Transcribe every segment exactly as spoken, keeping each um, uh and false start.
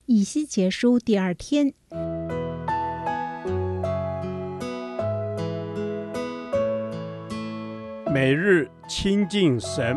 以西结书第二天， 每日亲近神，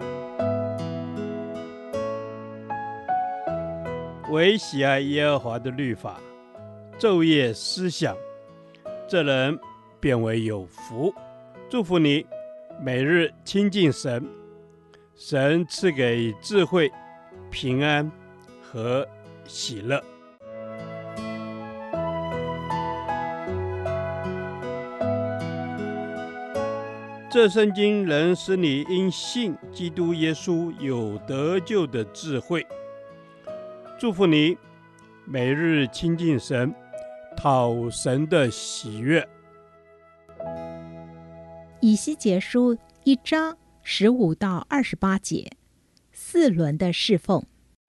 唯喜爱耶和华的律法，昼夜思想，这人便为有福。祝福你，每日亲近神，神赐给智慧、平安和喜乐。这圣经能使你因信基督耶稣有得救的智慧。祝福你，每日亲近神，讨神的喜悦。 以西结书一章十五到二十八节，四轮的侍奉。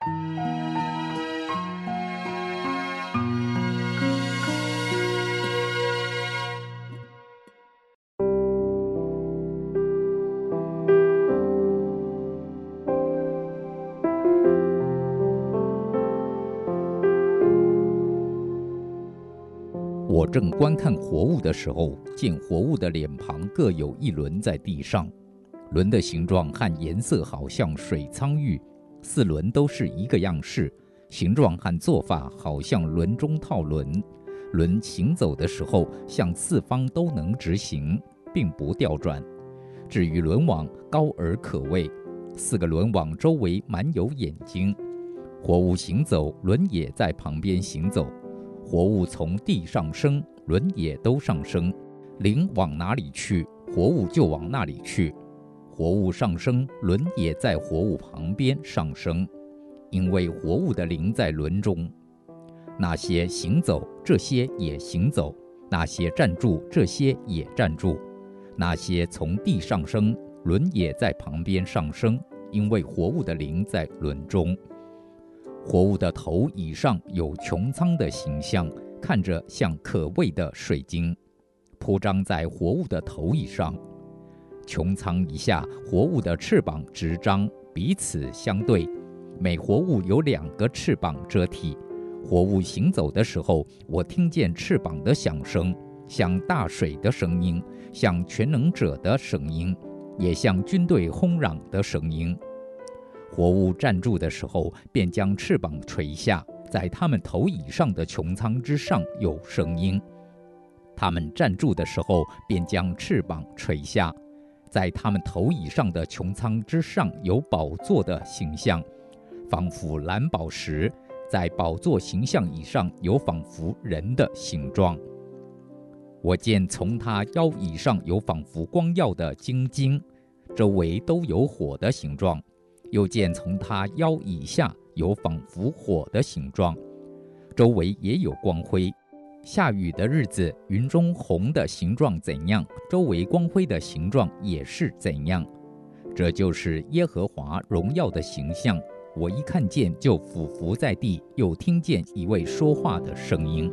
我正观看活物的时候，见活物的脸庞各有一轮在地上，轮的形状和颜色好像水苍玉，四轮都是一个样式，形状和做法好像轮中套轮。轮行走的时候，向四方都能直行，并不调转。至于轮网，高而可畏，四个轮网周围满有眼睛。活物行走，轮也在旁边行走。活物从地上升，轮也都上升，灵往哪里去，活物就往那里去。活物上升，轮也在活物旁边上升，因为活物的灵在轮中。那些行走，这些也行走；那些站住，这些也站住。那些从地上升，轮也在旁边上升，因为活物的灵在轮中。活物的头以上有穹苍的形象，看着像可畏的水晶，铺张在活物的头以上。穹苍以下，活物的翅膀直张，彼此相对，每活物有两个翅膀遮体。活物行走的时候，我听见翅膀的响声，像大水的声音，像全能者的声音，也像军队轰嚷的声音。活物站住的时候，便将翅膀垂下，在他们头以上的穹苍之上有声音。他们站住的时候，便将翅膀垂下，在他们头以上的穹苍之上有宝座的形象，仿佛蓝宝石，在宝座形象以上有仿佛人的形状。我见从他腰以上有仿佛光耀的晶晶，周围都有火的形状。又见从他腰以下有仿佛火的形状，周围也有光辉。下雨的日子，云中红的形状怎样，周围光辉的形状也是怎样。这就是耶和华荣耀的形象。我一看见就俯伏在地，又听见一位说话的声音。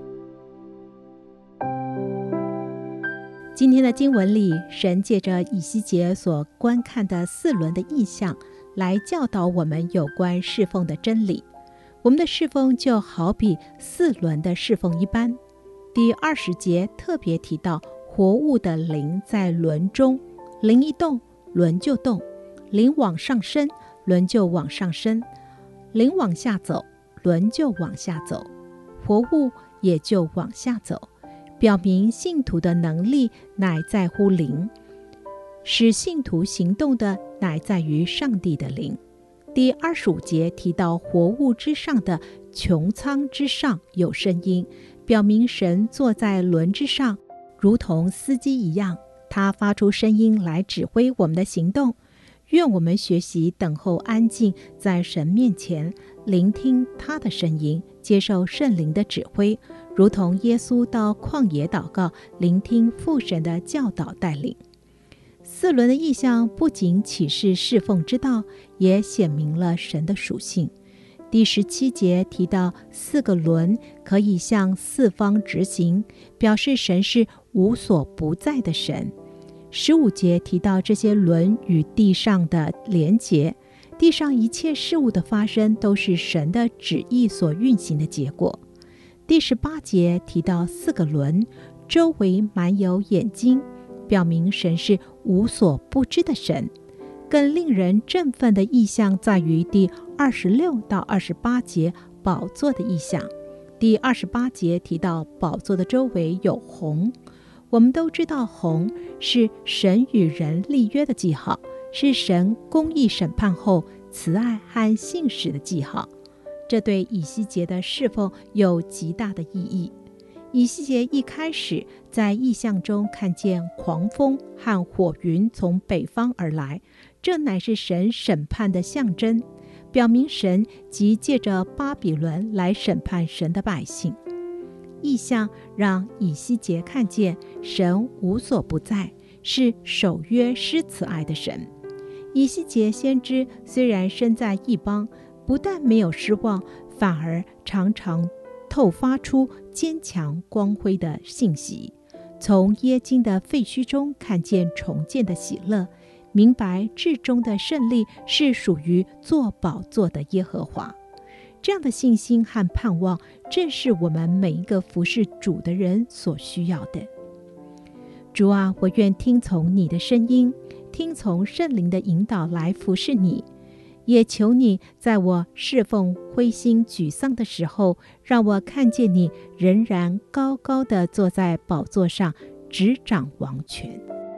今天的经文里，神借着以西结所观看的四轮的意象，来教导我们有关侍奉的真理。我们的侍奉就好比四轮的侍奉一般。第二十节特别提到活物的灵在轮中，灵一动，轮就动；灵往上升，轮就往上升；灵往下走，轮就往下走，活物也就往下走。表明信徒的能力乃在乎灵，使信徒行动的乃在于上帝的灵。第二十五节提到活物之上的穹苍之上有声音，表明神坐在轮之上，如同司机一样，他发出声音来指挥我们的行动。愿我们学习等候安静，在神面前聆听他的声音，接受圣灵的指挥，如同耶稣到旷野祷告，聆听父神的教导带领。四轮的意象不仅启示侍奉之道，也显明了神的属性。第十七节提到四个轮可以向四方直行，表示神是无所不在的神。十五节提到这些轮与地上的连结， 地上一切事物的发生都是神的旨意所运行的结果。第十八节提到四个轮，周围满有眼睛，表明神是无所不知的神。更令人振奋的意象在于第二十六到二十八节宝座的意象。第二十八节提到宝座的周围有虹，我们都知道虹是神与人立约的记号，是神公义审判后慈爱和信实的记号。这对以西结的侍奉有极大的意义。以西结一开始在异象中看见狂风和火云从北方而来，这乃是神审判的象征，表明神即借着巴比伦来审判神的百姓。异象让以西结看见神无所不在，是守约施慈爱的神。以西结先知虽然身在异邦，不但没有失望，反而常常透发出坚强光辉的信息。从耶京的废墟中看见重建的喜乐，明白至终的胜利是属于坐宝座的耶和华。这样的信心和盼望，正是我们每一个服侍主的人所需要的。主啊，我愿听从你的声音，听从圣灵的引导来服侍你。也求你在我侍奉灰心沮丧的时候，让我看见你仍然高高地坐在宝座上，执掌王权。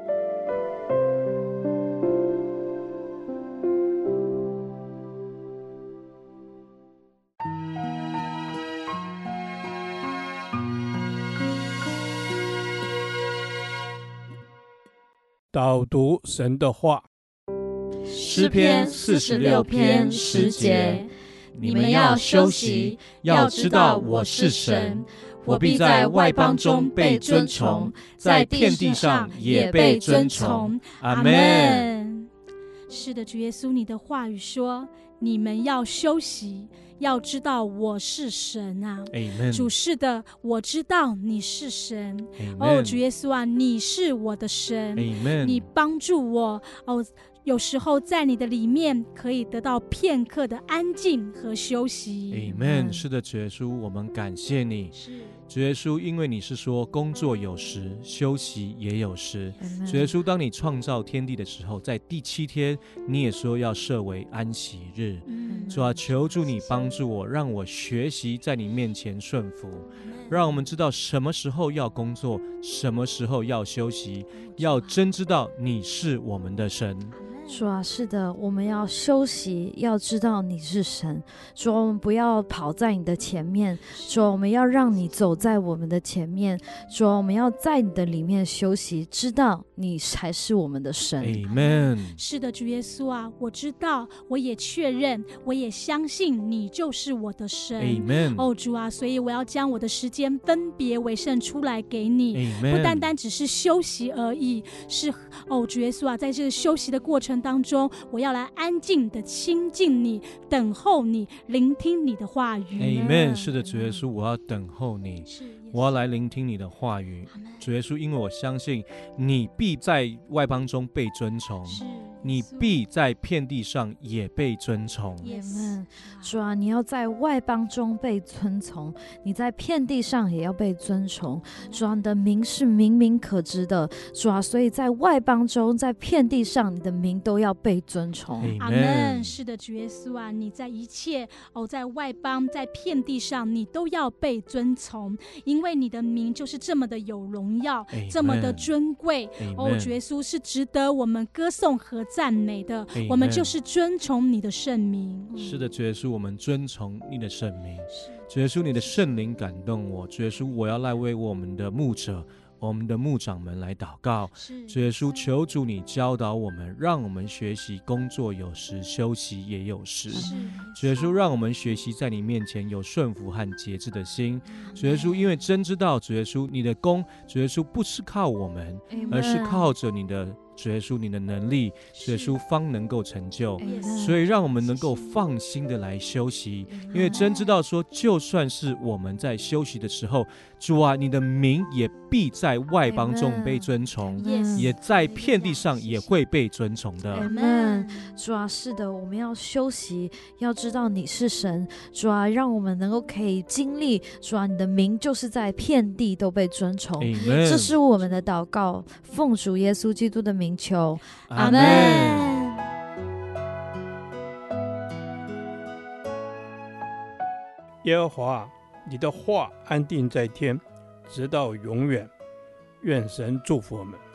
导读神的话。 诗篇四十六篇十节，你们要休息，要知道我是神，我必在外邦中被尊崇，在遍地上也被尊崇。阿们。 是的，主耶稣，你的话语说，你们要休息，要知道我是神啊。 Amen。 主，是的，我知道你是神。 Amen。 哦，主耶稣啊，你是我的神。 Amen。 你帮助我哦，有时候在你的里面可以得到片刻的安静和休息。 Amen。 是的，主耶稣，我们感谢你。主耶稣，因为你是说工作有时，休息也有时。主耶稣，当你创造天地的时候，在第七天你也说要设为安息日。 嗯、 主啊，求助你帮助我，让我学习在你面前顺服，让我们知道什么时候要工作，什么时候要休息，要真知道你是我们的神。 主啊，是的，我们要休息，要知道你是神。主啊，我们不要跑在你的前面。主啊，我们要让你走在我们的前面。主啊，我们要在你的里面休息，知道你才是我们的神。 Amen。 是的，主耶稣啊，我知道，我也确认，我也相信你就是我的神。 Amen。 哦，主啊，所以我要将我的时间分别为圣出来给你。 Amen。 不单单只是休息而已，是哦，主耶稣啊，在这个休息的过程当中，我要来安静的亲近你，等候你，聆听你的话语。 Amen。 是的，主耶稣，我要等候你，我要来聆听你的话语。主耶稣，因为我相信你必在外邦中被尊崇，你必在遍地上也被尊崇。 Amen。 主啊，你要在外邦中被尊崇，你在遍地上也要被尊崇。主啊，你的名是明明可知的。主啊，所以在外邦中，在遍地上，你的名都要被尊崇。 阿们。是的，主耶稣啊，你在一切哦，在外邦，在遍地上，你都要被尊崇，因为你的名就是这么的有荣耀， Amen。 这么的尊贵。 Amen。 哦，主耶稣是值得我们歌颂和赞美的。 Amen。 我们就是尊崇你的圣名。 是的，主耶稣，我们尊崇你的圣名。主耶稣，你的圣灵感动我。主耶稣，我要来为我们的牧者，我们的牧长们来祷告。主耶稣，求主你教导我们，让我们学习工作有时，休息也有时。主耶稣，让我们学习在你面前有顺服和节制的心。主耶稣，因为真知道主耶稣你的功，主耶稣不是靠我们，而是靠着你的主耶稣你的能力，主耶稣方能够成就。 Amen 所以让我们能够放心的来休息，因为真知道说，就算是我们在休息的时候，主啊，你的名也必在外邦中被尊崇， Yes 也在遍地上也会被尊崇的。 Amen 主啊，是的，我们要休息，要知道你是神。主啊，让我们能够可以经历，主啊，你的名就是在遍地都被尊崇。 Amen 这是我们的祷告，奉主耶稣基督的名求， 阿们。 耶和华，你的话安定在天，直到永远。愿神祝福我们。